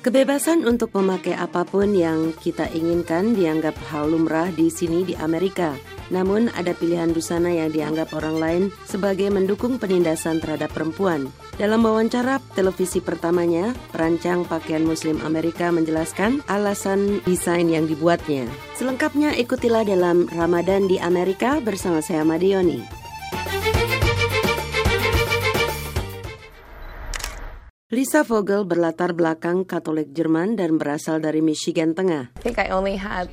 Kebebasan untuk memakai apapun yang kita inginkan dianggap hal lumrah di sini di Amerika. Namun ada pilihan busana yang dianggap orang lain sebagai mendukung penindasan terhadap perempuan. Dalam wawancara televisi pertamanya, perancang pakaian Muslim Amerika menjelaskan alasan desain yang dibuatnya. Selengkapnya ikutilah dalam Ramadan di Amerika bersama saya Madioni. Lisa Vogel berlatar belakang Katolik Jerman dan berasal dari Michigan Tengah. I think I only had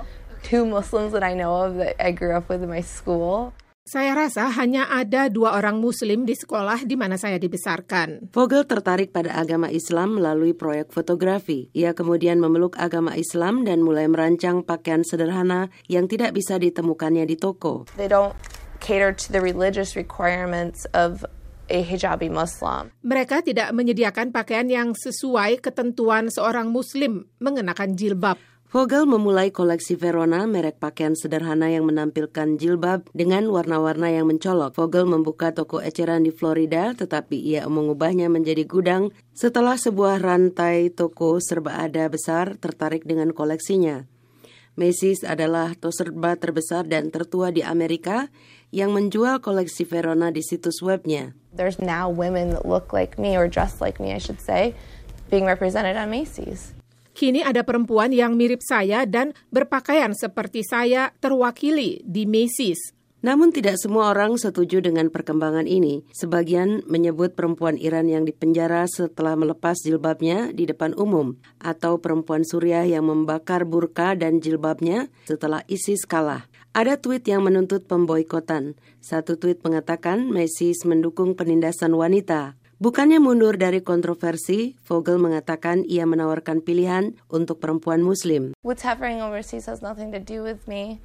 two Muslims that I know of that I grew up with in my school. Saya rasa hanya ada 2 orang Muslim di sekolah di mana saya dibesarkan. Vogel tertarik pada agama Islam melalui proyek fotografi. Ia kemudian memeluk agama Islam dan mulai merancang pakaian sederhana yang tidak bisa ditemukannya di toko. They don't cater to the religious requirements of a hijabi Muslim. Mereka tidak menyediakan pakaian yang sesuai ketentuan seorang Muslim mengenakan jilbab. Vogel memulai koleksi Verona, merek pakaian sederhana yang menampilkan jilbab dengan warna-warna yang mencolok. Vogel membuka toko eceran di Florida, tetapi ia mengubahnya menjadi gudang setelah sebuah rantai toko serba ada besar tertarik dengan koleksinya. Macy's adalah toko serba terbesar dan tertua di Amerika yang menjual koleksi Verona di situs webnya. There's now women that look like me, or dress like me, I should say, being represented on Macy's. Kini ada perempuan yang mirip saya dan berpakaian seperti saya terwakili di Macy's. Namun tidak semua orang setuju dengan perkembangan ini. Sebagian menyebut perempuan Iran yang dipenjara setelah melepas jilbabnya di depan umum, atau perempuan Suriah yang membakar burka dan jilbabnya setelah ISIS kalah. Ada tweet yang menuntut pemboikotan. Satu tweet mengatakan Macy's mendukung penindasan wanita. Bukannya mundur dari kontroversi, Vogel mengatakan ia menawarkan pilihan untuk perempuan Muslim. What's happening overseas has nothing to do with me.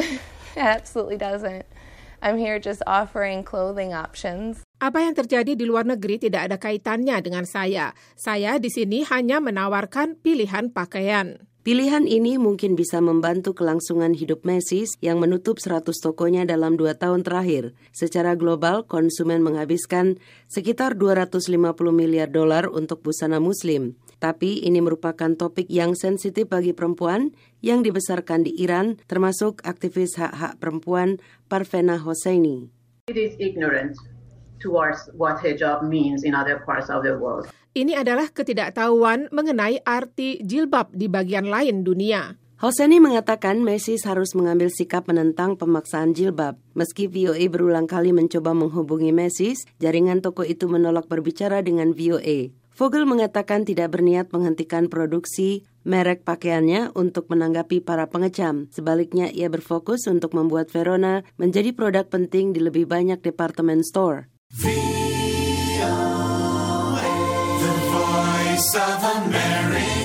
It absolutely doesn't. I'm here just offering clothing options. Apa yang terjadi di luar negeri tidak ada kaitannya dengan saya. Saya di sini hanya menawarkan pilihan pakaian. Pilihan ini mungkin bisa membantu kelangsungan hidup Macy's yang menutup 100 tokonya dalam 2 tahun terakhir. Secara global, konsumen menghabiskan sekitar $250 miliar untuk busana Muslim. Tapi ini merupakan topik yang sensitif bagi perempuan yang dibesarkan di Iran, termasuk aktivis hak-hak perempuan Parvena Hosseini. It is ignorant towards what hijab means in other parts of the world. Ini adalah ketidaktahuan mengenai arti jilbab di bagian lain dunia. Hosseini mengatakan Macy's harus mengambil sikap menentang pemaksaan jilbab. Meski VOA berulang kali mencoba menghubungi Macy's, jaringan toko itu menolak berbicara dengan VOA. Vogel mengatakan tidak berniat menghentikan produksi merek pakaiannya untuk menanggapi para pengecam. Sebaliknya, ia berfokus untuk membuat Verona menjadi produk penting di lebih banyak department store. VOA, the voice of America.